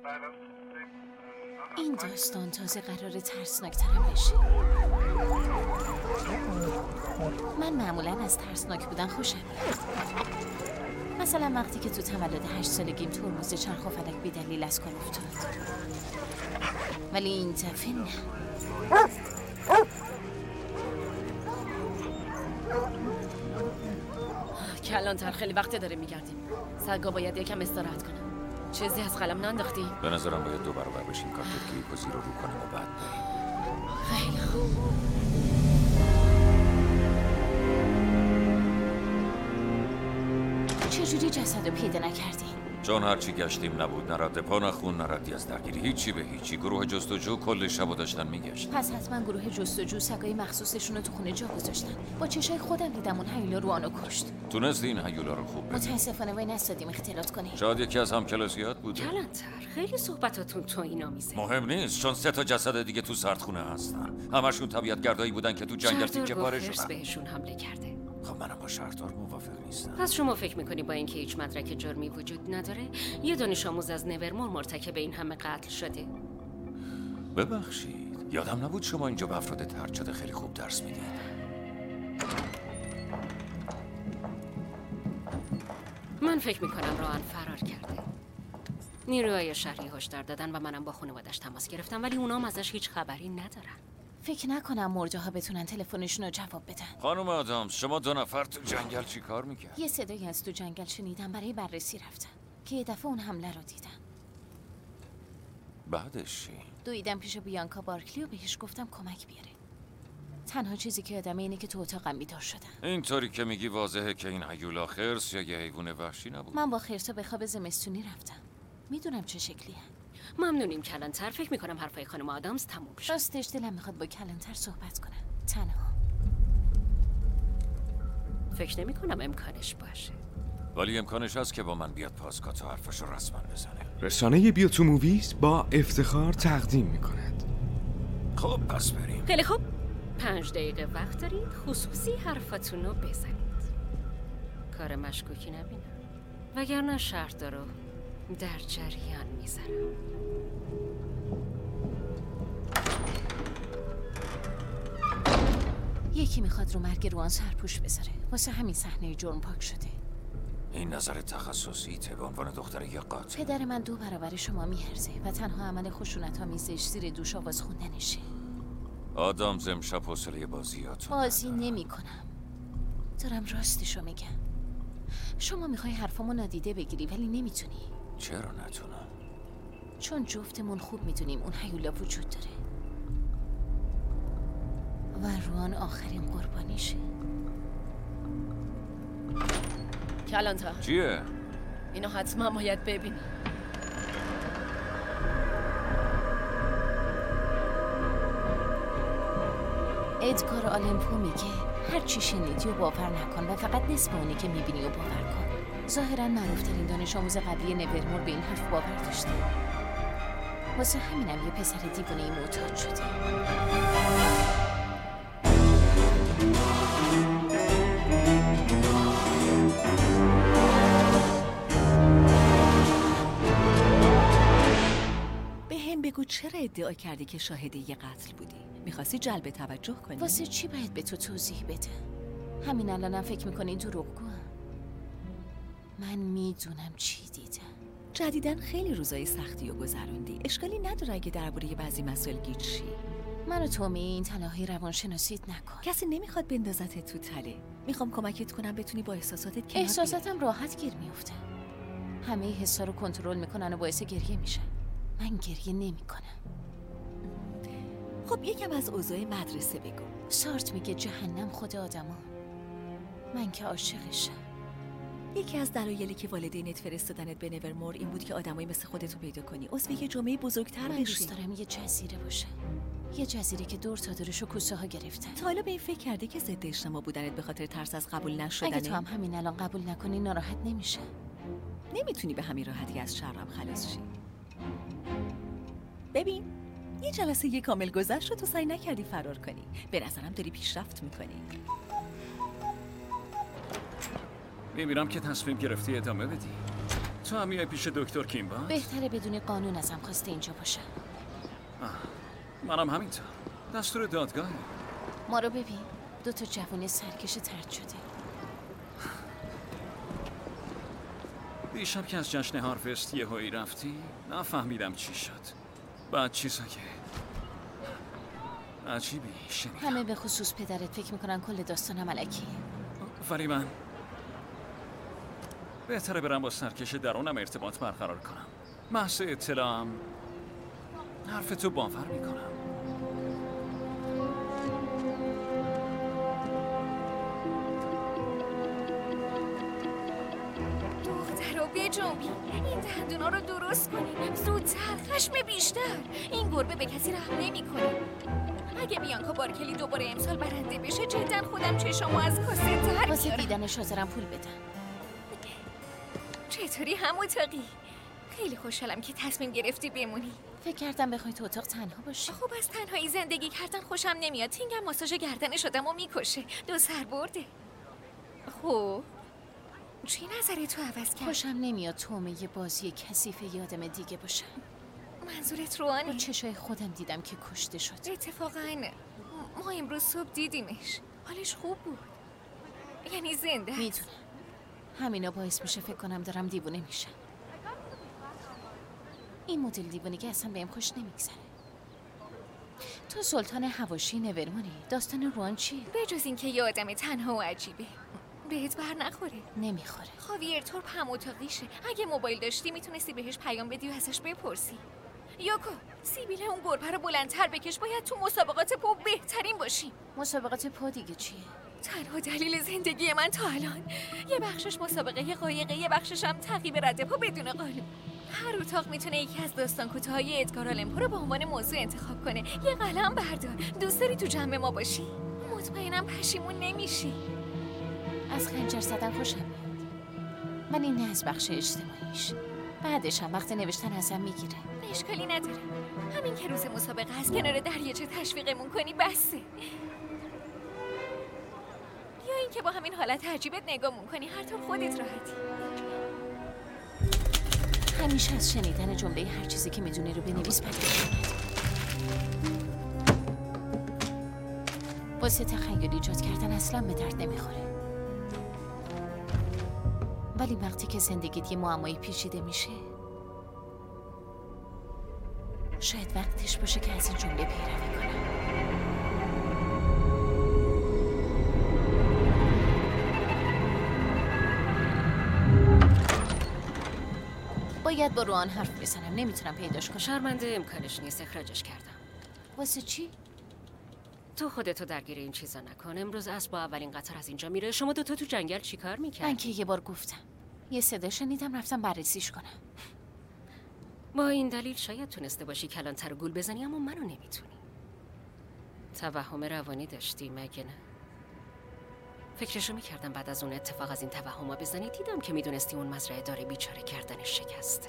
این داستان تازه قراره ترسناک‌ترم بشه. من معمولاً از ترسناک بودن خوشم میاد. مثلا وقتی که تو تولد 8 سالگیم ترمز چرخ و فلک بی دلیل از کار افتاد. ولی این دفعه نه. کلانتر خیلی وقت داره میگردیم. سگا باید یکم استراحت کنم. چیزی از قلم نانداختی؟ به نظرم باید 2 برابر بشیم کارت که یک وزیر رو کنیم و بعد بریم. خیلی خوب. چجوری جسد رو پیدا نکردی؟ چون هرچی گشتیم نبود، نه رد پا نه خون نه ردی از درگیری، هیچی به هیچی. گروه جستجو کل شبو داشتن میگشت. پس حتما گروه جستجو سگای مخصوصشون رو تو خونه جا گذاشتن. با چشای خودم دیدم اون هیولا رو آنو کشت. تونستی این هیولا رو خوب ببینی؟ متاسفانه وای نستادیم اختلاط کنی. شاید یکی از همکلاسیات بوده. کلانتر خیلی صحبتاتون توهین‌آمیزه. مهم نیست، چون 3 تا جسد دیگه تو سردخونه هستن. همشون طبیعت‌گردایی بودن که تو جنگل تیکه پاره شدن. بهشون حمله کرده. خب منم با شهردار موافق نیستم. پس شما فکر میکنی با اینکه هیچ مدرک جرمی وجود نداره یه دانش آموز از نورمور مرتکب این همه قتل شده؟ ببخشید، یادم نبود شما اینجا به افراد طرد شده خیلی خوب درس میدید. من فکر میکنم راهن فرار کرده. نیروهای شهری هشدار دادن و منم با خانواده‌اش تماس گرفتم، ولی اونام ازش هیچ خبری ندارن. فکر نکنم مرده ها بتونن تلفنشون رو جواب بدن. خانم آدامز، شما 2 نفر تو جنگل چی کار میکرد؟ یه صدایی از تو جنگل شنیدم، برای بررسی رفتم که یه دفعه اون حمله رو دیدم. بعدش چی؟ دویدم پیش بیانکا بارکلی و بهش گفتم کمک بیاره. تنها چیزی که یادمه اینه که تو اتاقم بیدار شدم. اینطوری که میگی واضحه که این هیولا خرس یا یه حیوان وحشی نبود. من با خرسا به خواب زمستونی رفتم. میدونم چه شکلیه. ممنونیم کلانتر. فکر میکنم حرفای خانم آدامز تموم شد. راستش دلم میخواد با کلانتر صحبت کنم. تنها. فکر نمیکنم امکانش باشه. ولی امکانش هست که با من بیاد پاسکا تا حرفشو رسما بزنه. رسانه بیا تو موویز با افتخار تقدیم میکند. خب پس بریم. خیلی خوب. 5 دقیقه وقت دارید خصوصی حرفاتونو بزنید. کار مشکوکی نبینم. وگرنه شهردارو در جریان میذارم. یکی میخواد رو مرگ روان سرپوش بذاره. واسه همین صحنه جرم پاک شده. این نظر تخصصیته به عنوان دختر یه قاتل. پدر من 2 برابر شما میهرزه و تنها عمل خشونت‌آمیزش زیر دوش آواز خوندنشه. آدامز امشب حوصله بازیاتو بازی نمی‌کنم. دارم راستشو میگم. شما میخوای حرفامو نادیده بگیری ولی نمیتونی. چرا نتونم؟ چون جفتمون خوب میدونیم اون هیولا وجود داره و روان آخرین قربانیشه. کلانتر چیه؟ اینو حتما باید ببینی. ادگار آلن میگه هر چی شنیدی و باور نکن و فقط نصف اونی که میبینی و باور کن. ظاهرا معروفترین دانش آموز قبلی نورمور به این حرف باور داشته. واسه همینم یه پسر دیوونه معتاد شده. بگو چرا ادعا کردی که شاهد یه قتل بودی؟ میخواستی جلب توجه کنی؟ واسه چی باید به تو توضیح بده؟ همین الانم فکر میکنی دروغگوام. من میدونم چی دیدم. جدیدن خیلی روزای سختی و گذروندی. اشکالی نداره اگه درباره بعضی مسائل گیج شی. منو تومه این تلاهی روانشناسیت نکن. کسی نمیخواد بندازت تو تله. میخوام کمکت کنم بتونی با احساساتت کنار بیای. احساساتم راحت گیر میفته. همه حسا رو کنترل میکنن و باعث گریه میشن. من گریه نمیکنم. خب یکم از اوضاع مدرسه بگو. سارت میگه جهنم خود آدما. من که عاشقشم. یکی از دلایلی که والدینت فرستادنت به نورمور این بود که آدمایی مثل خودتو پیدا کنی. عضو یه جامعه بزرگتر بشی. من دوست دارم یه جزیره باشه. یه جزیره که دور تا دورش رو کوسه ها گرفتن. تا حالا به این فکر کردی که ضد اجتماع بودنت به خاطر ترس از قبول نشدنه؟ اگه تو هم همین الان قبول نکنی ناراحت نمیشه. نمیتونی به همین راحتی از شرم خلاص شی. ببین یه جلسه کامل گذشت و تو سعی نکردی فرار کنی. به نظرم داری پیشرفت میکنی. میبینم که تصمیم گرفتی ادامه بدی. تو هم میای پیش دکتر کیمبا؟ بهتره بدونی قانون ازم خواسته اینجا باشم. منم همینطور. دستور دادگاهی. ما رو ببین، 2 جوان سرکش طرد شده. دیشب که از جشن هاروست یهویی رفتی نفهمیدم چی شد. بعد چیزای عجیبی شنیدم. همه به خصوص پدرت فکر میکنن کل داستانم الکیه. ولی من بهتره برم با سرکش درونم ارتباط برقرار کنم. محض اطلاعم حرف تو باور میکنم. دخترو بجنبی، این دندونا رو درست کنیم زودتر، خشم بیشتر. این گربه به کسی رحم نمی‌کنه. اگه بیانکا بارکلی دوباره امسال برنده بشه جدا خودم چشامو از کاسه در واسه میارم. دیدنش حاضرم پول بدم. چطوری هموتاقی؟ خیلی خوشحالم که تصمیم گرفتی بمونی. فکر کردم بخوای تو اتاق تنها باشی. خب از تنهایی زندگی کردن خوشم نمیاد. تینگم ماساژ گردن شدم و میکشه. 2 سر برده. خب چی نظری تو عوض کرد؟ خوشم نمیاد تومه یه بازی کثیف یادم دیگه باشم. منظورت با روانه؟ چشای خودم دیدم که کشته شد. اتفاقا ما امروز صبح دیدیمش. حالش خوب بود. یعنی زنده است. میدونم همینا باعث میشه فکر کنم دارم دیوونه میشم. این مدل دیوونگی اصلا بهم خوش نمیگذره. تو سلطان حواشی نورمونی. داستان روان چیه؟ بجز اینکه یه آدم تنها و عجیبه. بهت بر نخوره. نمیخوره. خاویر تورپ هم اتاقیشه. اگه موبایل داشتی میتونستی بهش پیام بدی و ازش بپرسی. یوکو، سیبیل اون گربه رو بلندتر بکش. باید تو مسابقات پو بهترین باشیم. مسابقات پا دیگه چیه؟ تنها دلیل زندگی من تا الان. یه بخشش مسابقه قایقه، یه بخشش هم تعقیب رد پا بدون قالب. هر اتاق میتونه یکی از داستان کوتاهای ادگار آلن پو رو به عنوان موضوع انتخاب کنه. یه قلم بردار. دوست داری تو جمع ما باشی؟ مطمئنم پشیمون نمیشی. از خنجر زدن خوشم میاد. من این نه از بخش اجتماعیش. بعدش هم وقت نوشتن ازم میگیره. اشکالی نداره. همین که روز مسابقه از کنار دریاچه تشویقمون کنی بسه. یا اینکه با همین حالت عجیبت نگامون کنی هر طور خودت راحتی. همیشه از شنیدن جمله هر چیزی که میدونی رو بنویس بعد بخونید. واسه تخیل ایجاد کردن اصلا به درد نمیخوره. ولی وقتی که زندگیت یه معمایی پیچیده میشه شاید وقتش باشه که از این جمله پیروی کنم. باید با روان حرف بزنم. نمیتونم پیداش کنم. شرمنده، امکانش نیست. اخراجش کردم. واسه چی؟ تو خودتو درگیر این چیزا نکن. امروز اسب با اولین قطار از اینجا میره. شما دوتا تو جنگل چیکار میکرد؟ من که یه بار گفتم. یه صدا شنیدم رفتم بررسیش کنم. با این دلیل شاید تونسته باشی کلانتر و گول بزنی اما منو نمیتونی. توهم روانی داشتی مگه نه؟ فکرشو میکردم بعد از اون اتفاق از این توهم‌ها بزنی. دیدم که میدونستی اون مزرعه داره بیچاره کردنش شکسته.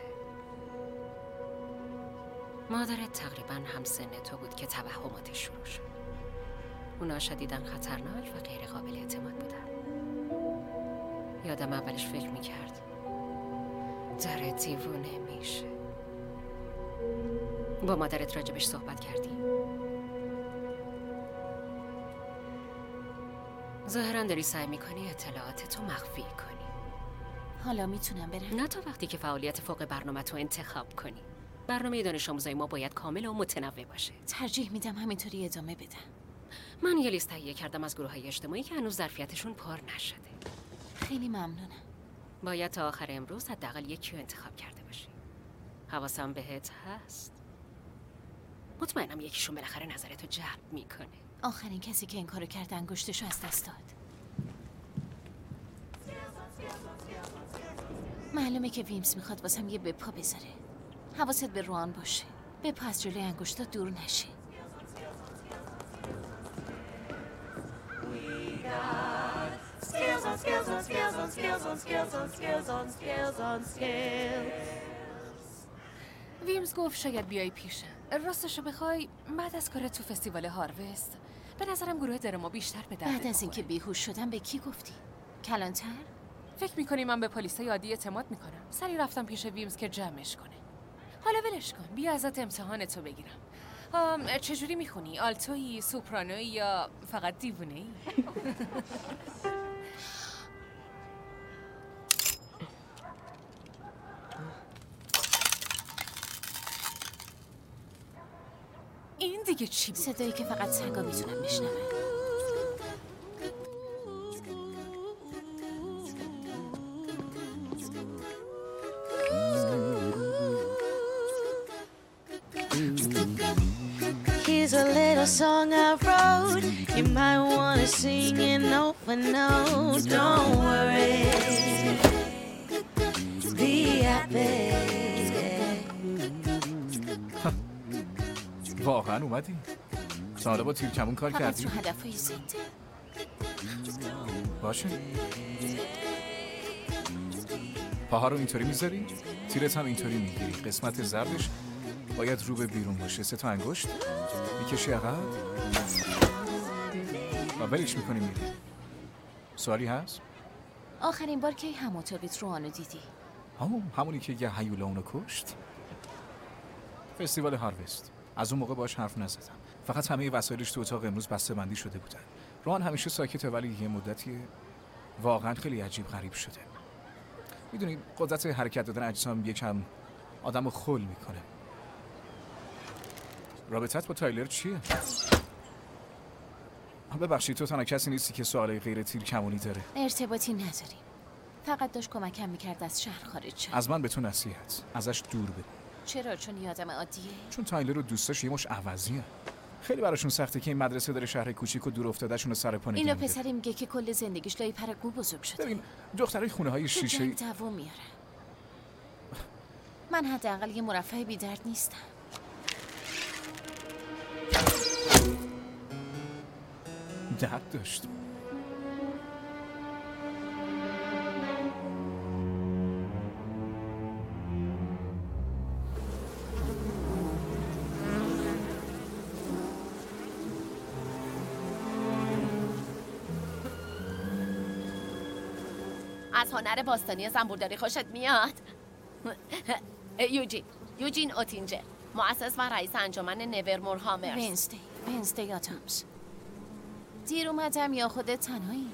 مادرت تقریبا هم سن تو بود که توهماتش شروع شد. اونا شدیداً خطرناک و غیر قابل اعتماد بودن. یادم اولش فکر میکرد داره دیوونه میشه. با مادرت راجبش صحبت کردی؟ ظاهراً داری سعی میکنی اطلاعاتتو مخفی کنی. حالا میتونم برم؟ نه تا وقتی که فعالیت فوق برنامه‌تو انتخاب کنی. برنامه دانش آموزای ما باید کامل و متنوع باشه. ترجیح میدم همینطوری ادامه بدم. من یه لیست تهیه کردم از گروه‌های اجتماعی که هنوز ظرفیتشون پر نشده. خیلی ممنونم. باید تا آخر امروز حداقل یکی رو انتخاب کرده باشی. حواسم بهت هست. مطمئنم یکیشون بالاخره نظرتو جلب میکنه. آخرین کسی که این کارو کرد انگشتشو از دست داد. معلومه که ویمز میخواد واسم یه بپا بذاره. حواست به روان باشه. بپا از جلوی انگشتا دور نشه. ویمز گفت شاید بیای پیشم. راستشو بخوای بعد از کار تو فستیوال هاروست به نظرم گروه درما بیشتر به درد بعد از اینکه بیهوش شدم به کی گفتی؟ کلانتر؟ فکر میکنی من به پلیسای عادی اعتماد میکنم؟ سری رفتم پیش ویمز که جمعش کنه. حالا ولش کن، بیا ازت امتحانتو بگیرم. چجوری میخونی؟ آلتویی، سوپرانویی یا فقط دیوونه‌ای؟ این دیگه چی بود؟ صدایی که فقط سگا میتونن بشنون. Here's a little song I wrote. You might want to sing it note for note. Don't worry, be happy. واقعا اومدی؟ ساله با تیر کمون کار کردی؟ فقط رو هدفهای زنده. باشه. پاها رو اینطوری میذاری؟ تیرت هم اینطوری میگیری. قسمت ضربش باید رو به بیرون باشه. 3 تا انگشت میکشی عقب و ولش میکنی میری. سوالی هست؟ آخرین بار کی هماتابیت رو آنو دیدی؟ همونی که یه هیولا اونو کشت؟ فستیوال هاروست. از اون موقع باش حرف نزدم. فقط همه وسایلش تو اتاق امروز بسته بندی شده بودن. روان همیشه ساکته ولی یه مدتی واقعا خیلی عجیب غریب شده. میدونی قدرت حرکت دادن اجسام یکم آدمو خل میکنه. رابطت با تایلر چیه؟ ببخشید تو تنها کسی نیستی که سوالای غیر تیر کمونی داره. ارتباطی نداریم. فقط داشت کمکم میکرد از شهر خارج شد. از من به تو نصیحت. ازش دور بگو. چرا؟ چون یه آدم عادیه؟ چون تایلر رو دوستاش یه مش عوضیه. خیلی براشون سخته که این مدرسه داره شهر کوچیک و دور افتاده‌شون رو سر پا نگه اینو می‌داره. پسری میگه که کل زندگیش لای پر گو بزرگ شده. ببین دخترای خونه‌های شیشه‌ای دوام میاره. من حداقل یه مرفه بی درد نیستم. درد داشت. از هنر باستانی زنبورداری خوشت میاد؟ یوجین اوتینجر، مؤسس و رئیس انجمن نورمور هامرز. ونزدی آتامز. دیر اومدم یا خودت تنهایی؟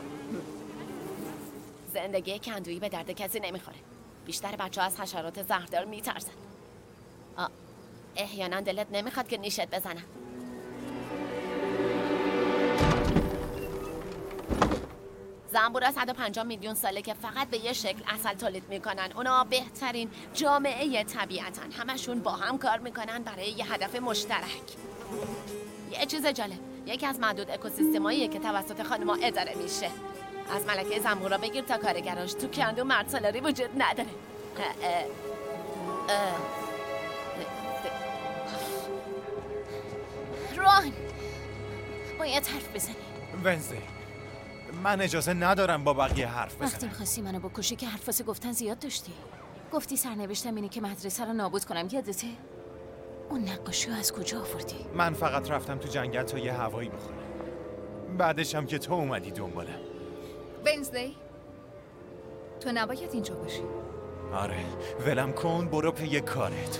زندگی کندویی به درد کسی نمیخوره. بیشتر بچه‌ها از حشرات زهردار میترسن. احیانا دلت نمیخواد که نیشت بزنن. زنبورا 150 میلیون ساله که فقط به یه شکل عسل تولید میکنن. اونا بهترین جامعه طبیعتن. همشون با هم کار میکنن برای یه هدف مشترک. یه چیز جالب، یکی از معدود اکوسیستماییه که توسط خانم‌ها اداره میشه. از ملکه زنبورا بگیر تا کارگراش، تو کندو مرد سالاری وجود نداره. روان باید حرف بزنی. ونزدی من اجازه ندارم با بقیه حرف بزنم. وقتی می‌خواستی منو بکشی که حرف واسه گفتن زیاد داشتی. گفتی سرنوشتم اینه که مدرسه رو نابود کنم، یادته؟ اون نقاشی از کجا آوردی؟ من فقط رفتم تو جنگل تا یه هوایی بخورم. بعدش هم که تو اومدی دنبالم. ونزدی تو نباید اینجا باشی. آره ولم کن، برو پی کارت.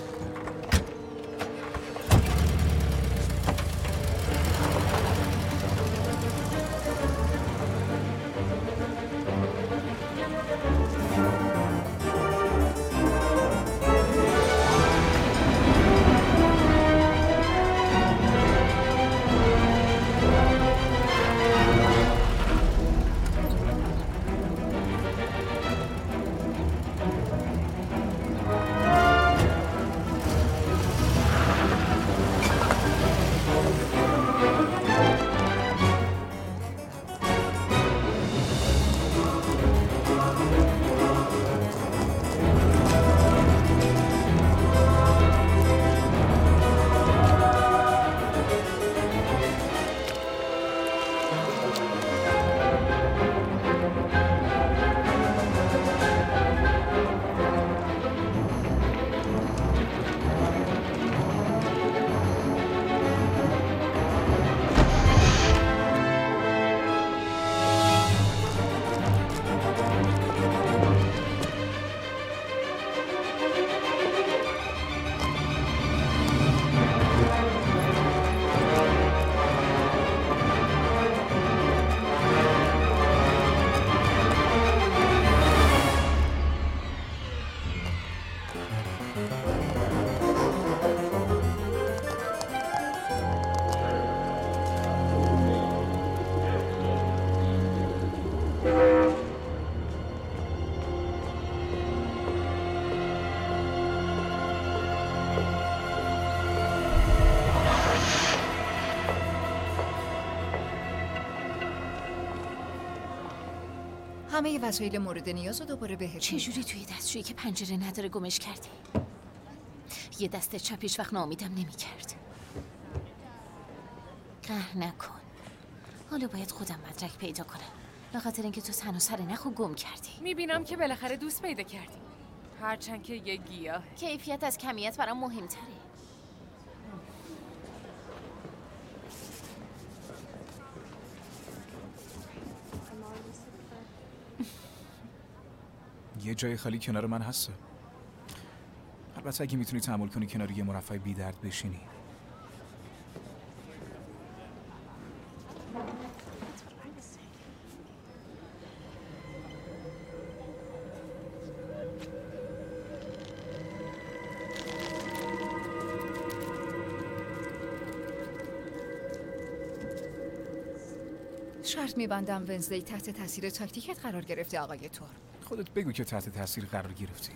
همه وسایل مورد نیاز رو دوباره بهت چجوری توی دستشویی که پنجره نداره گمش کردی؟ یه دست چپیش وقت ناامیدم نمی‌کرد. قهر نکن. حالا باید خودم مدرک پیدا کنم. به خاطر اینکه تو تن و سر نخو گم کردی. میبینم که بالاخره دوست پیدا کردی. هرچند که یه گیاه. کیفیت از کمیت برام مهمتره. یه جای خالی کنار من هسته. البته اگه میتونی تحمل کنی کنار یه مرفع بی درد بشینی. شرط میبندم ونزدی تحت تاثیر تاکتیکت قرار گرفته آقای تور. خودت بگو که تحت تاثیر قرار گرفتی.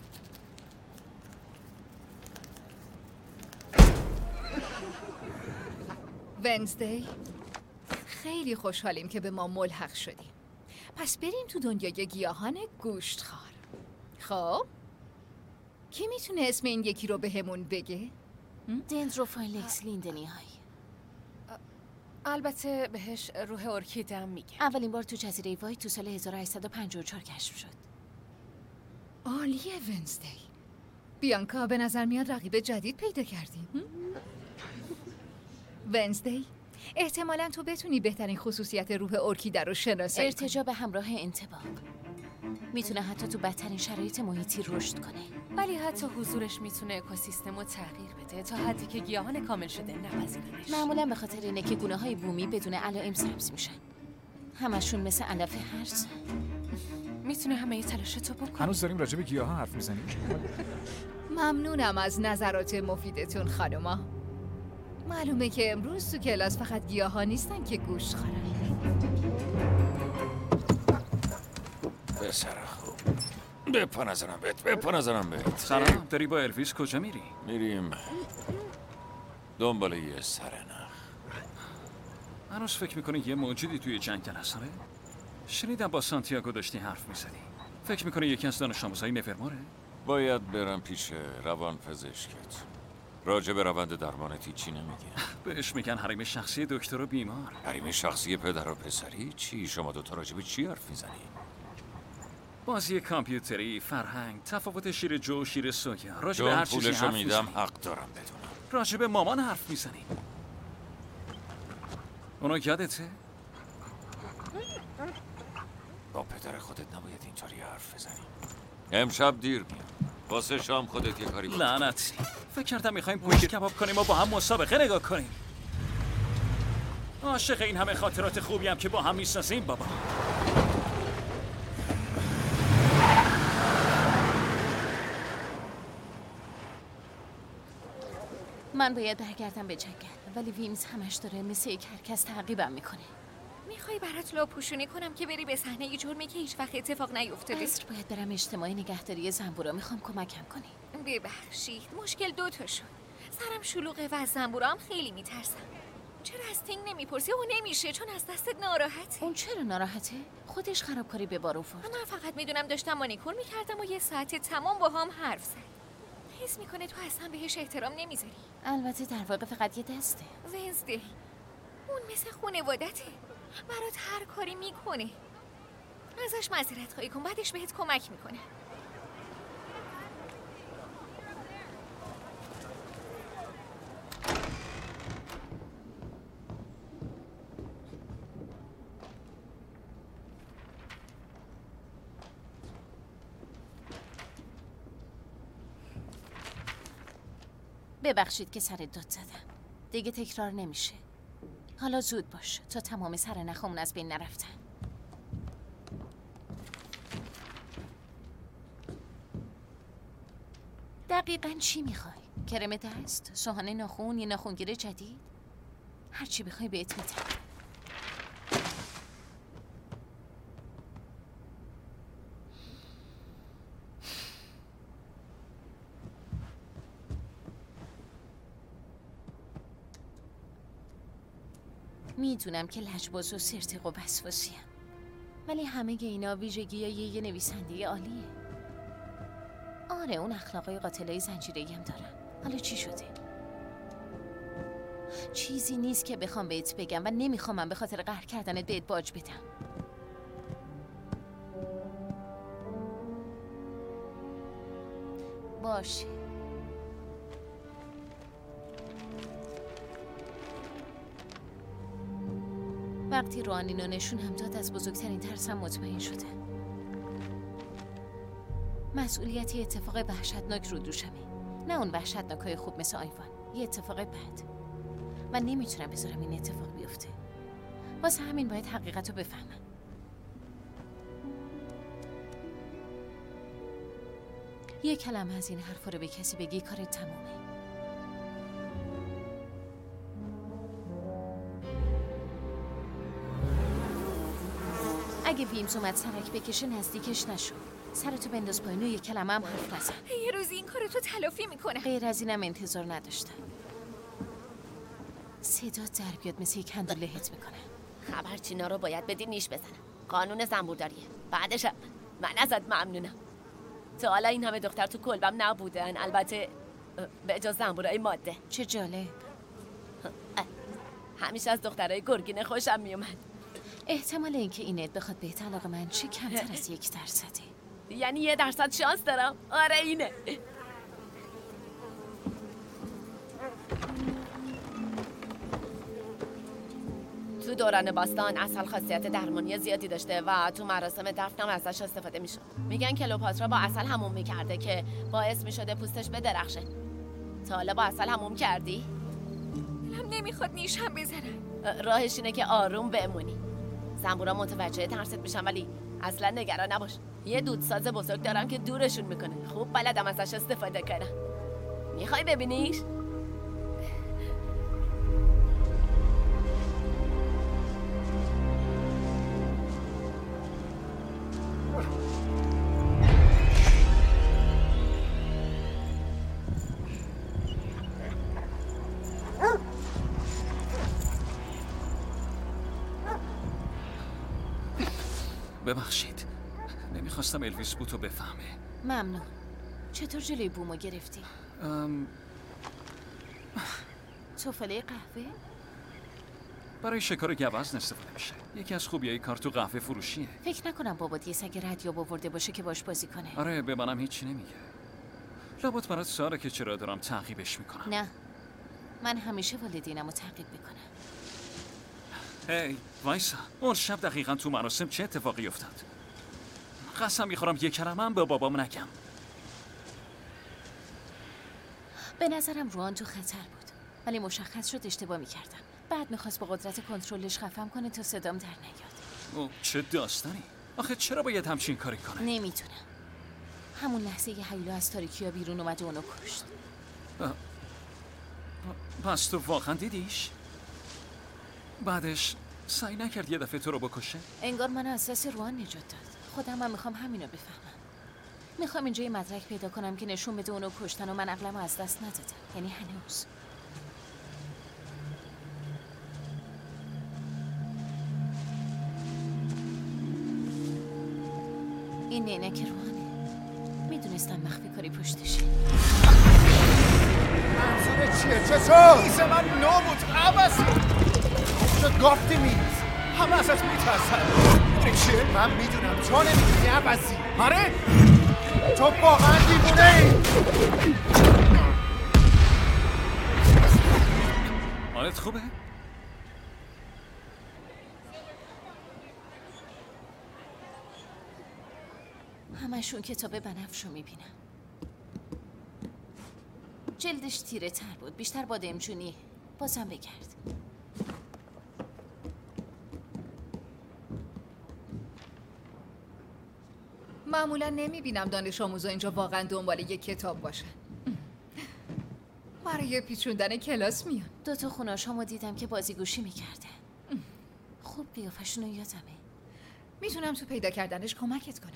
ونزدی، خیلی خوشحالیم که به ما ملحق شدیم. پس بریم تو دنیای گیاهان گوشتخوار. خب کی میتونه اسم این یکی رو بهمون بگه؟ دندروفایلکس لیندنیای. البته بهش روح ارکیده هم میگه. اولین بار تو جزیره وایت تو سال 1854 کشف شد. عالیه ونزدی. بیانکا، به نظر میاد رقیب جدید پیدا کردیم. ونزدی، احتمالاً تو بتونی بهترین خصوصیت روح ارکیده رو شناسایی کنی. ارتجاع به همراه انطباق. میتونه حتی تو بدترین شرایط محیطی رشد کنه. ولی حتی حضورش میتونه اکوسیستم رو تغییر بده تا حدی که گیاهان کامل شده نپذیرنش. معمولا به خاطر اینه که گونه های بومی بدون علائم سبز میشن. همشون مثل علف هرز. میتونه همه تلاشتو بکنه. هنوز داریم راجع به گیاها حرف میزنیم. ممنونم از نظرات مفیدتون خانوما. معلومه که امروز تو کلاس فقط گیاها نیستن که گوشت خورن. بسر خوب بپا نظرم بهت. سلام، داری با الویس کجا میری؟ میریم دنبال یه سرنخ. هنوز فکر میکنی یه موجودی توی جنگل هست؟ شنیدم با سانتیاگو داشتی حرف میزدی. فکر میکنی یکی از دانش آموزای نورموره؟ باید برم پیش روان پزشکت. راجع به روند درمانت هیچی نمیگه. بهش میگن حریم شخصی دکتر و بیمار. حریم شخصی پدر و پسری؟ چی؟ شما دوتا راجع به چی حرف میزنی؟ بازی کامپیوتری، فرهنگ، تفاوت شیر جو و شیر سویا. راجع به هر چیزی پولشو حرف میدم میزنی. حق دارم بدونم. راجع به مامان حرف میزنی. اونو یادته؟ با پدر خودت نباید اینطوری حرف بزنی. امشب دیر میام. واسه شام خودت یه کاری بکن. لعنتی. فکر کردم میخوایم گوشت کباب کنیم و با هم مسابقه نگاه کنیم. عاشق این همه خاطرات خوبی هم که با هم میسازیم بابا. من باید برگردم به جنگل، ولی ویمز همش داره مثل یک هرکس تعقیبم میکنه. میخوای برات لاپوشونی کنم که بری به صحنه یه جرمی که هیچ وقت اتفاق نیفتاده؟ عصر باید برم اجتماع نگهداری زنبورا. میخوام کمکم کنی. ببخشید، مشکل دوتا شد. سرم شلوغه و از زنبورا هم خیلی میترسم. چرا از تینگ نمیپرسی؟ اون نمیشه چون از دستت ناراحته. اون چرا ناراحته؟ خودش خرابکاری به بار آورد. من فقط میدونم داشتم مانیکور میکردم و یه ساعت تمام با هم حرف زد. حس میکنه تو اصلا بهش احترام نمیذاری. البته در واقع فقط یه دسته. ونزدی، اون مثل خانوادته. برات هر کاری میکنه. ازش معذرت خواهی کن، بعدش بهت کمک میکنه. ببخشید که سرت داد زدم. دیگه تکرار نمیشه. حالا زود باش تا تمام سرنخمون از بین نرفتن. دقیقاً چی میخوای؟ کرم دست؟ سوهان ناخون؟ یه ناخونگیر جدید؟ هر چی بخوای بهت میدم. میدونم که لجباز و سرتق و وسواسیم، ولی همه اینا ویژگیای یه نویسنده عالیه. آره اون اخلاقای قاتلای زنجیره‌ای هم دارن. حالا چی شده؟ چیزی نیست که بخوام بهت بگم و نمیخوام من به خاطر قهر کردنت بهت باج بدم. باشه. وقتی روان اینو نشونم داد از بزرگترین ترسم مطمئن شده. مسئولیتی اتفاق وحشتناک رو دوشمه. نه اون وحشتناکای خوب مثل آیوان. یه اتفاق بد. من نمیتونم بذارم این اتفاق بیفته. واسه همین باید حقیقت رو بفهمم. یه کلمه از این حرفا رو به کسی بگی کارت تمومه. اگه ویمز اومد سرک بکشه نزدیکش نشو. سرتو بنداز پایین و یه کلمه هم حرف نزن. یه روزی این کارتو تلافی میکنه. غیر از اینم انتظار نداشتم. صدا در بیاد مثل یک هندو لهت میکنه. خبرچینا رو باید بدی نیش بزنم. قانون زنبورداریه. بعدش من ازت ممنونم. تا حالا این همه دختر تو کلبم نبودن، البته به اجاز زنبورای ماده. چه جالب. همیشه از دخترای گرگینه خوشم میومد. احتمال اینکه اینت بخواد بهت علاقه من چه کمتر از 1%. یعنی 1% شانس دارم؟ آره اینه. تو دوران باستان عسل خاصیت درمانی زیادی داشته و تو مراسم دفن هم ازش استفاده میشد. میگن کلئوپاترا با عسل حموم میکرده که باعث میشده پوستش بدرخشه. تا حالا با عسل حموم کردی؟ دلم نمیخواد نیشم بزنن. راهش اینه که آروم بمونی. زنبورا متوجه ترست میشن ولی اصلا نگران نباش. یه دودساز بزرگ دارم که دورشون میکنه. خوب بلدم ازش استفاده کنم. میخوای ببینیش؟ ببخشید، نمیخواستم الویس بوتو بفهمه. ممنون. چطور جلوی بومو گرفتی؟ توفاله قهوه؟ برای شکار گوزن استفاده میشه. یکی از خوبیای کار تو قهوه فروشیه. فکر نکنم بابات یه سگ رادیو آورده باشه که باش بازی کنه. آره به منم هیچی نمیگه. لابد برات سواره که چرا دارم تعقیبش میکنم. نه، من همیشه والدینمو تعقیب میکنم. هی وایسا، اون شب دقیقاً تو مراسم چه اتفاقی افتاد؟ قسم میخورم یک کلمه هم به بابام نگم. به نظرم روان تو خطر بود، ولی مشخص شد اشتباه میکردم. بعد میخواست با قدرت کنترلش خفم کنه تا صدام در نیاد. او چه داستانی؟ آخه چرا باید همچین کاری کنه؟ نمیتونم. همون لحظه یه هیولا از تاریکیا بیرون اومد و اونو کشت. پس تو واقعا دیدیش؟ بعدش سعی نکرد یه دفعه تو رو بکشه؟ انگار منو از دست روان نجات داد. خودم هم میخوام همینو بفهمم. میخوام اینجا یه مدرک پیدا کنم که نشون بده اونو کشتن و من عقلمو از دست ندادم. یعنی هنوز. این عینک روانه. میدونستم مخفی کاری پشتشه. منظور چیه؟ چطور؟ میز من نو بود عباسی. شد گفتی میز. همه ازت میترسن. میدونی چیه؟ من میدونم تو نمیدونی عباسی. آره؟ تو واقعا دیوونه ای. حالت خوبه؟ همشون کتاب بنفشو میبینم. جلدش تیره تر بود، بیشتر بادمجونی. بازم بگرد. معمولا نمیبینم دانش آموزا اینجا واقعا دنبال یک کتاب باشن. برای پیچوندن کلاس میان. 2 خوناشامو دیدم که بازیگوشی میکرده. خوب قیافشونو یادمه. میتونم تو پیدا کردنش کمکت کنم.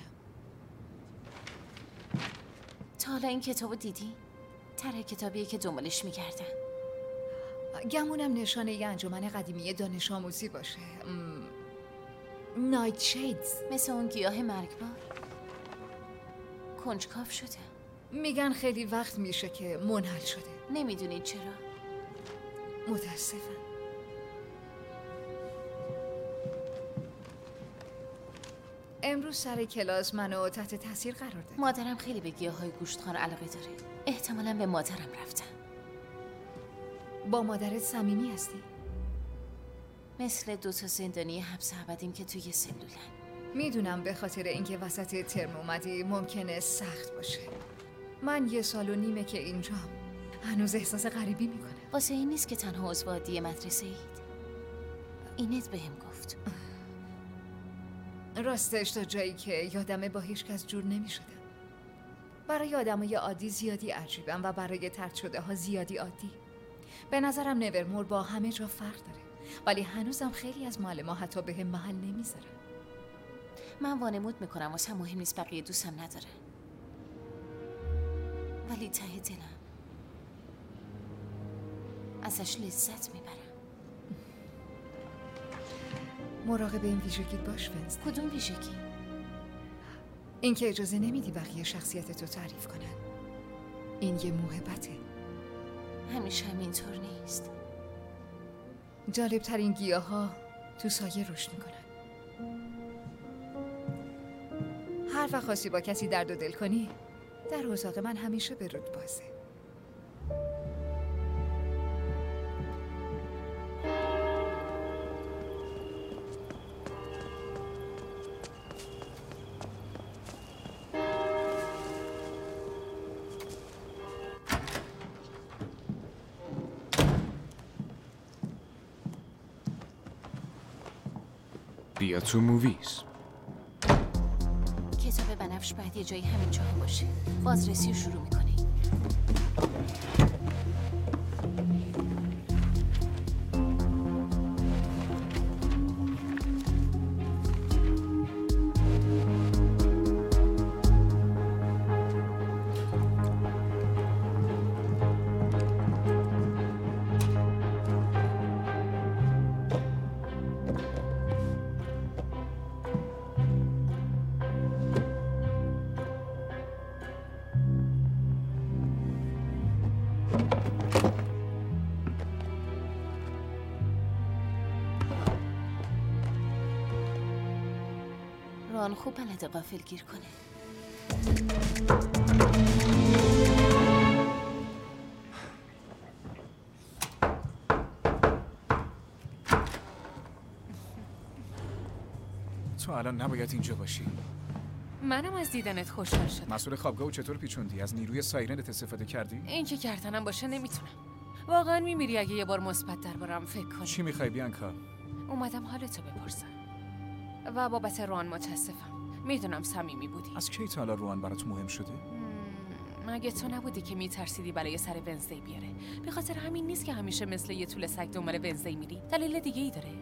تا حالا این کتابو دیدی؟ طرح کتابیه که دنبالش میگردن. گمونم نشانه یه انجمن قدیمی دانش آموزی باشه. نایت شیدز. مثل اون گیاه مرگبار. کنجکاو شده. میگن خیلی وقت میشه که منحل شده. نمیدونید چرا؟ متاسفم. امروز سر کلاس منو تحت تاثیر قرار داد. مادرم خیلی به گیاهای گوشتخوار علاقه داره. احتمالاً به مادرم رفتم. با مادرت صمیمی هستی؟ مثل 2 زندانی حبس ابدیم که توی سلولن. میدونم به خاطر اینکه وسط ترم اومدی ممکنه سخت باشه. من 1.5 سال که اینجام. هنوز احساس غریبی میکنه. واسه این نیست که تنها عضو عادی مدرسه اید. اینت بهم گفت. راستش تا جایی که یادمه با هیچ کس جور نمیشدم. برای آدمای عادی زیادی عجیبم و برای طرد شده ها زیادی عادی. به نظرم نورمور با همه جا فرق داره. ولی هنوزم خیلی از معلم‌ها حتی بهم محل نمیذارن. من وانمود میکنم واسه مهم نیست، بقیه دوستم نداره. ولی ته دلم ازش لذت میبرم. مراقب این ویژگیت باش ونز. کدوم ویژگی؟ اینکه اجازه نمیدی بقیه شخصیتتو تعریف کنن. این یه موهبته. همیشه هم اینطور نیست. جالب ترین گیاه ها تو سایه رشد میکنن. هر وقت خواستی با کسی درد و دل کنی، در اتاق من همیشه به رود بازه. بیا تو موویز. کتاب بنفش باید یه جایی همین جاها باشه. بازرسی رو شروع میکنه. ران خوب بلده غافل گیر کنه. تو الان نباید اینجا باشی. منم از دیدنت خوشحال شدم. مسئول خوابگاهو چطور پیچوندی؟ از نیروی سایرنت استفاده کردی؟ این که گردنم باشه نمیتونم. واقعا میمیری اگه یه بار مثبت دربارم فکر کنی. چی میخوای بیانکا؟ اومدم حالتو بپرسم. و بابت روان متاسفم. میدونم صمیمی بودی. از کی تا حالا روان برات مهم شده؟ مگه تو نبودی که میترسیدی برای سر ونزدی بیاره؟ به خاطر همین نیست که همیشه مثل یه طول سگ دنبال ونزدی میری؟ دلیل دیگه ای داره؟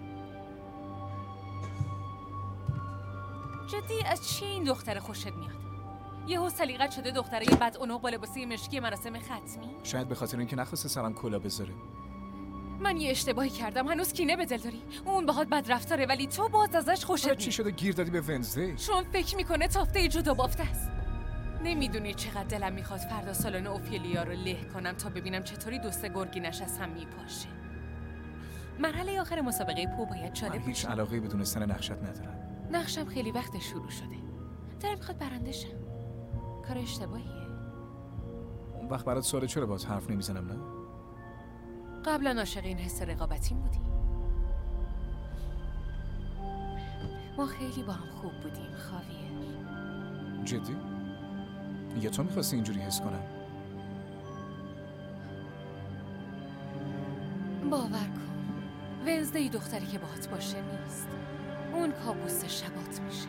جدی از چی این دختر خوشت میاد؟ یهو سلیقت شده دختره بدعنق با لباسی مشکی مراسم ختمی؟ شاید به خاطر اینکه نخواسته سرم کلا بذاره. من یه اشتباهی کردم. هنوز کینه به دل داری. اون باهات بد رفتاره ولی تو باز ازش خوشت میاد. چی شده گیر دادی به ونزدی؟ چون فکر میکنه تافته جدا بافته است. نمیدونی چقدر دلم میخواد فردا سالن اوفیلیا رو له کنم تا ببینم چطوری دوست گرگینش از هم میپاشه. مرحله آخر مسابقه پو باید جالب باشه. هیچ علاقه‌ای به دونستن نقشت ندارم. نقشم خیلی وقت شروع شده. دلم میخواد برنده شم. کار اشتباهیه. اون وقت برات سوال چرا باهات حرف نمیزنم نه؟ قبلا عاشق این حس رقابتی بودی. ما خیلی با هم خوب بودیم خاویر. جدی؟ یا تو میخواستی اینجوری حس کنم؟ باور کن ونزدی دختری که باهات باشه نیست. اون کابوس شبات میشه.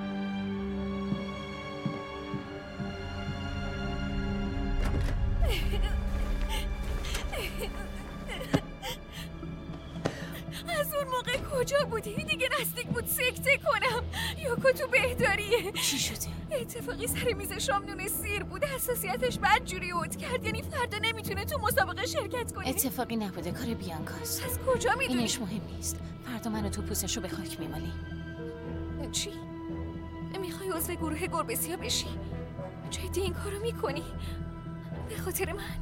از اون موقع کجا بودی؟ دیگه نزدیک بود سکته کنم. یوکو تو بهداریه. چی شده؟ اتفاقی سر میز شام نون سیر بود. حساسیتش بدجوری عود کرد. یعنی فردا نمیتونه تو مسابقه شرکت کنه. اتفاقی نبوده، کار بیانکاست. از کجا میدونی؟ اینش مهم نیست. فردا منو تو پوستشو به خاک میمالیم. چی؟ میخوای عضو گروه گربه‌سیا بشی؟ جدی این کارو میکنی؟ به خاطر من؟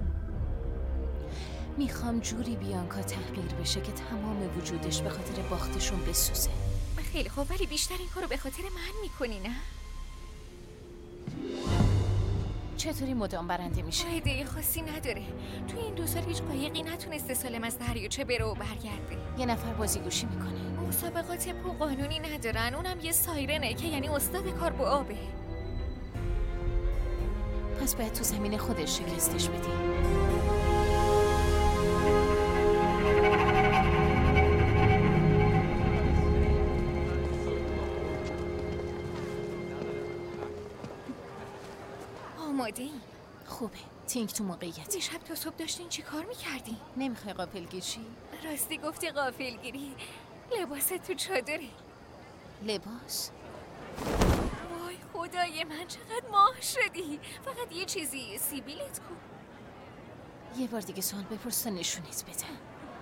میخوام جوری بیانکا تحقیر بشه که تمام وجودش به خاطر باختشون بسوزه. خیلی خوب، ولی بیشتر این کارو به خاطر من میکنی نه؟ چطوری مدام برنده میشه؟ قاعده خاصی نداره. تو این 2 سال هیچ قایقی نتونسته سالم از دریاچه بره و برگرده. یه نفر بازیگوشی میکنه. مسابقات پو قانونی ندارن، اونم یه سایرنه که یعنی استاد کار با آبه. پس باید تو زمین خودش شکستش بدی. آماده ای؟ خوبه. تینک تو موقعیت. دیشب تا صبح داشتین چی کار میکردی؟ نمیخوای غافلگیر شی؟ راستی گفتی غافلگیری. لباست تو چادره. لباس؟ وای خدای من چقدر ماه شدی. فقط یه چیزی، سیبیلت کو؟ یه بار دیگه سوال بپرس تا نشونت بدم.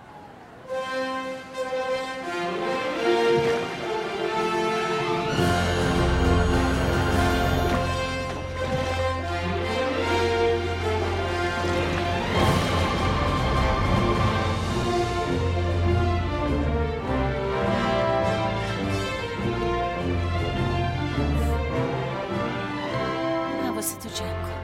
حواستو جمع کن.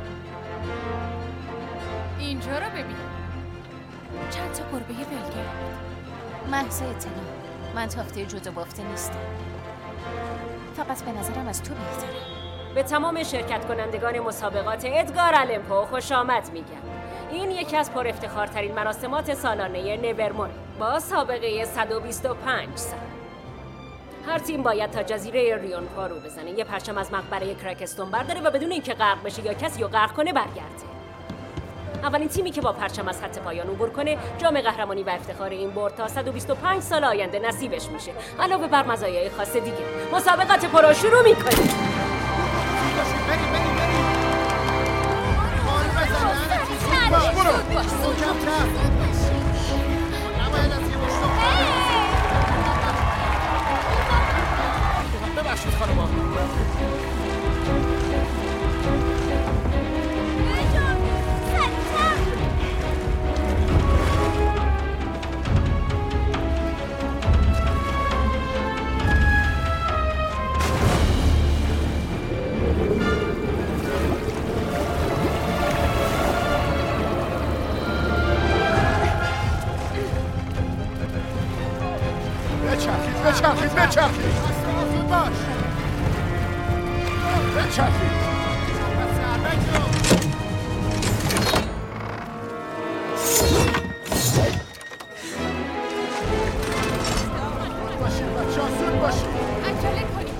اینجا رو ببین. چند تا گربه ولگرد. محض اطلاع، من تافته جدا بافته نیستم. فقط به نظرم از تو بهتره. به تمام شرکت کنندگان مسابقات ادگار آلن پو خوش آمد میگم. این یکی از پر افتخارترین مراسمات سالانه نورمور با سابقه 125 سال. هر تیم باید تا جزیره ریون پارو بزنه، یه پرچم از مقبره کرکستون برداره و بدون اینکه غرق بشه یا کسی رو غرق کنه برگرده. اولین تیمی که با پرچم از خط پایان عبور کنه جام قهرمانی و افتخار این برد تا 125 سال آینده نصیبش میشه. علاوه بر مزایای خاص دیگه. مسابقات پرو شروع میکنیم. ببخشید خانم. بچرخید باش بچرخید باشید بچه ها زود باشید عجله کنید.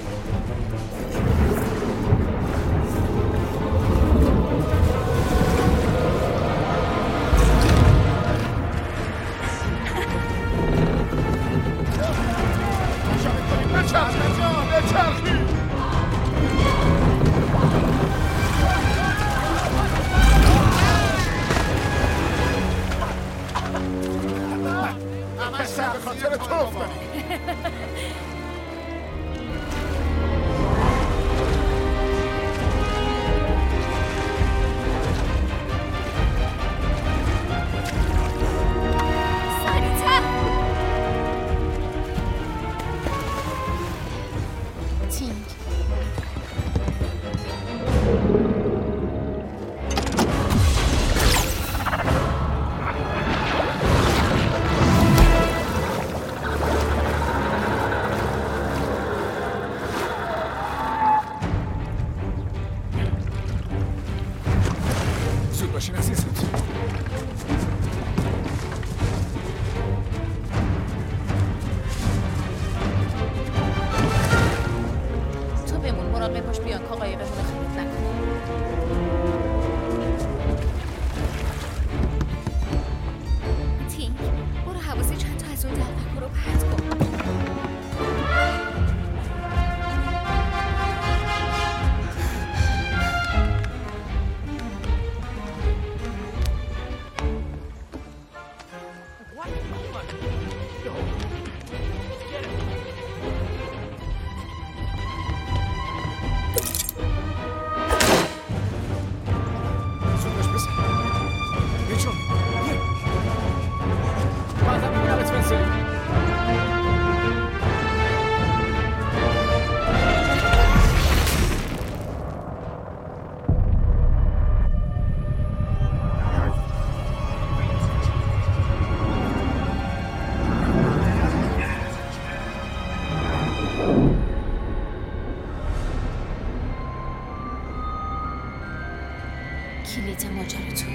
نهایت ماجرا تو.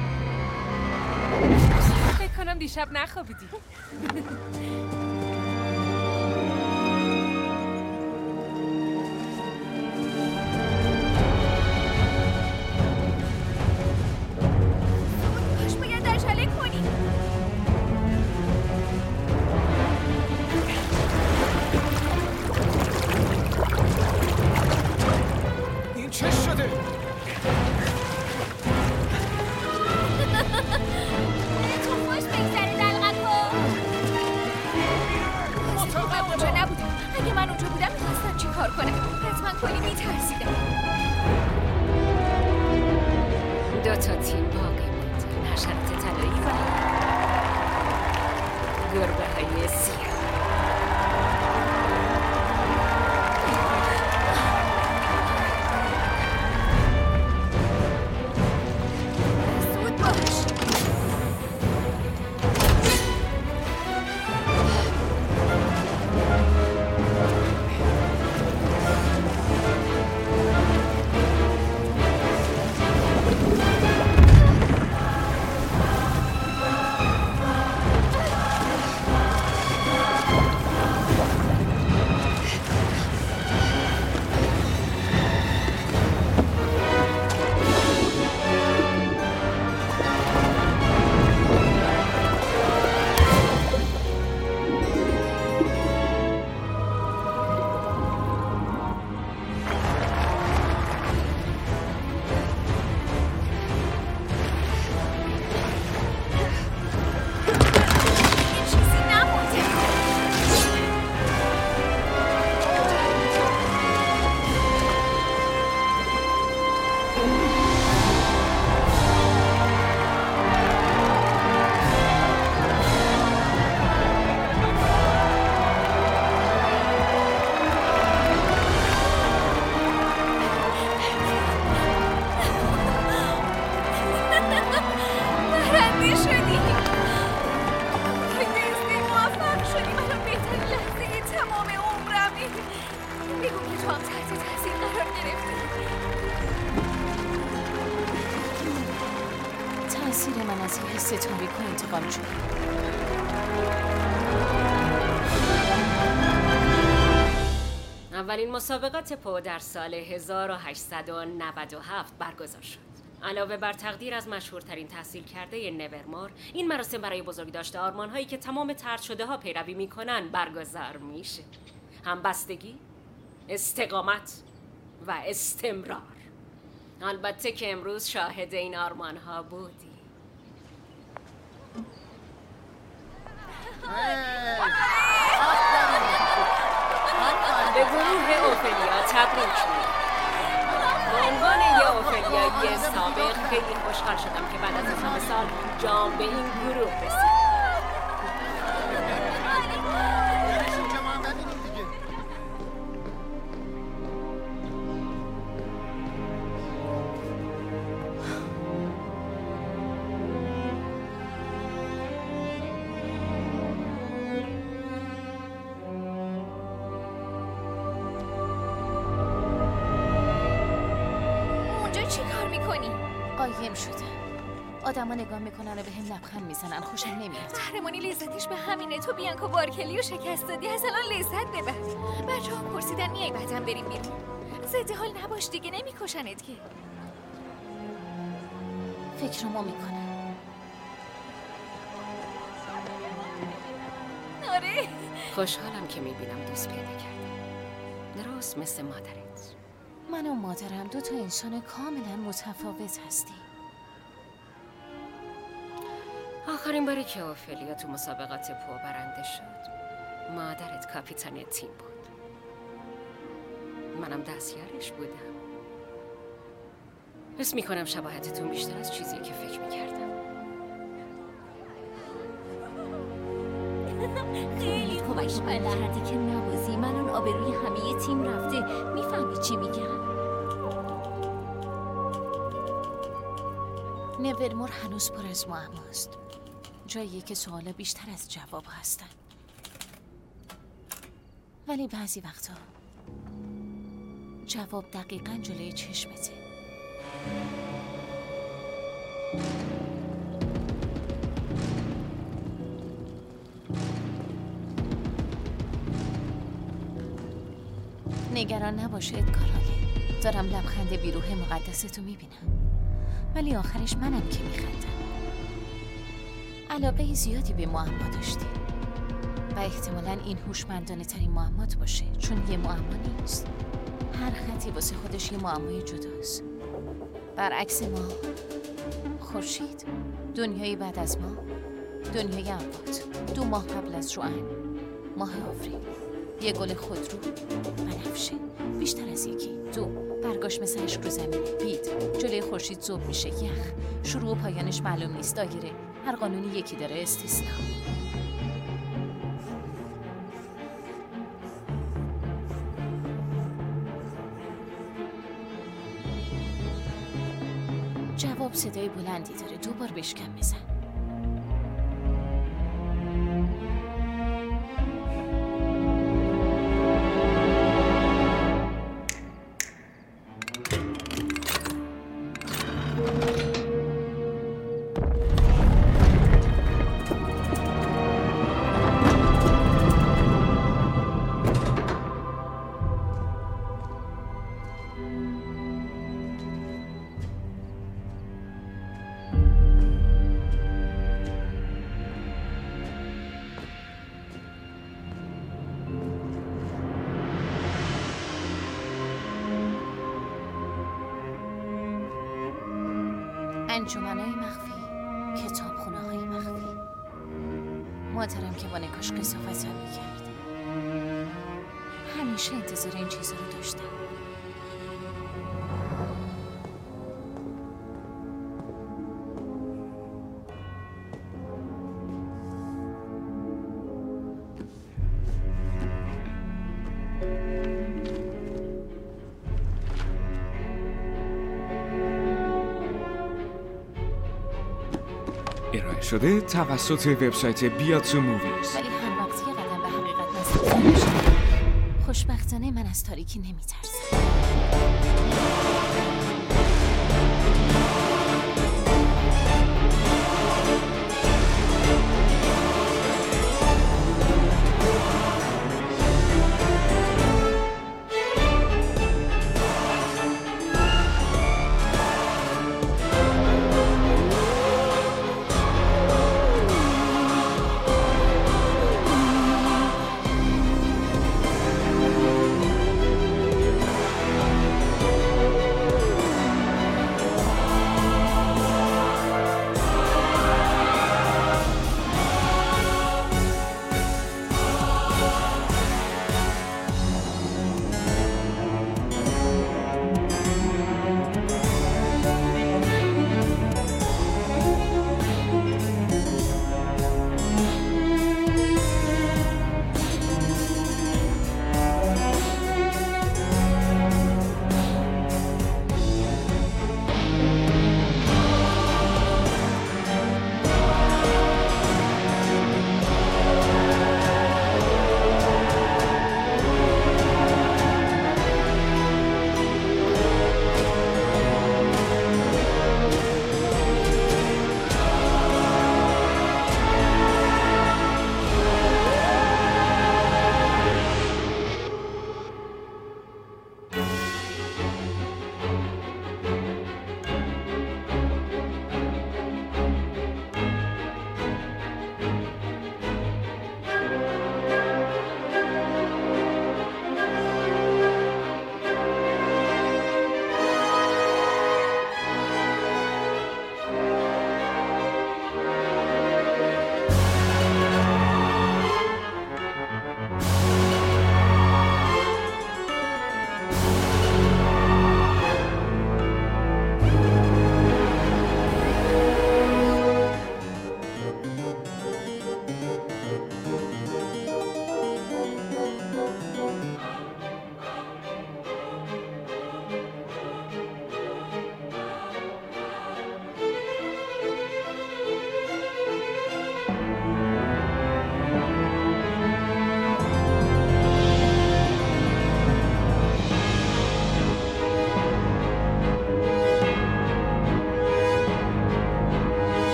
فکر کنم دیشب نخوابیدی. اولین مسابقات پو در سال 1897 برگزار شد. علاوه بر تقدیر از مشهورترین تحصیل کرده نورمور، این مراسم برای بزرگداشت آرمان‌هایی که تمام طرد شده ها پیروی می‌کنن برگزار میشه. همبستگی، استقامت و استمرار. البته که امروز شاهد این آرمان‌ها بودی. به گروه اوفلیا تبریک میگم. به عنوان یه اوفلیایی سابق خیلی خوشحال شدم که بعد از همه سال جام به این گروه رسید. قایم شدم. آدما نگاه میکنن و به هم لبخند میزنن. خوشم نمیاد. قهرمانی لذتش به همینه. تو بیانکا بارکلی و شکست دادی. از الان لذت ببر. بچه‌ها پرسیدن میای بعدم بریم بیرون. ضد حال نباش دیگه، نمیکشنت که. فکرمو میکنم. آره. خوشحالم که میبینم دوست پیدا کردی. درست مثل مادرت. من و مادرم دو تا انسان کاملا متفاوت هستیم. آخرین باری که اوفلیا تو مسابقات پو برنده شد، مادرت کاپیتان تیم بود. منم دستیارش بودم. حس میکنم شباهتتون بیشتر از چیزی که فکر میکردم. خیلی خوبش کردی که نوازی. من اون آبروی همه تیم رفته. میفهمی چی میگم؟ نورمور هنوز پر از معماست. جاییه که سوالا بیشتر از جواب هستن. ولی بعضی وقتا جواب دقیقاً جلوی چشمته. نگران نباش ادگارالی. دارم لبخند بیروح مقدستو میبینم، ولی آخرش منم که میخندم. علاقه زیادی به معما داشتی و احتمالاً این هوشمندانه ترین معمات باشه، چون یه معما نیست. هر خطی واسه خودش یه معمای جداست. برعکس ما، خورشید، دنیای بعد از ما، دنیای اموات، 2 ماه قبل از ژوئن، ماه آوریل، یه گل خودرو، بنفشه، بیشتر از یکی، 2 برگاش مثل اشک رو زمینه، بید، جلوی خورشید ذوب میشه، یخ، شروع و پایانش معلوم نیست، دایره، هر قانونی یکی داره، استثنا. جواب صدای بلندی داره، 2 بار بشکم بزن. انجمن‌های مخفی، کتابخونه‌های مخفی. مادرم که با نگاش قساوتم می‌کرد. همیشه انتظار این چیزا رو داشتم. ارائه شده توسط وبسایت بیاتسو موویز. ولی هر وقتی که قدم به حقیقت نزدیک میشم، خوشبختانه من از تاریکی نمیترسم.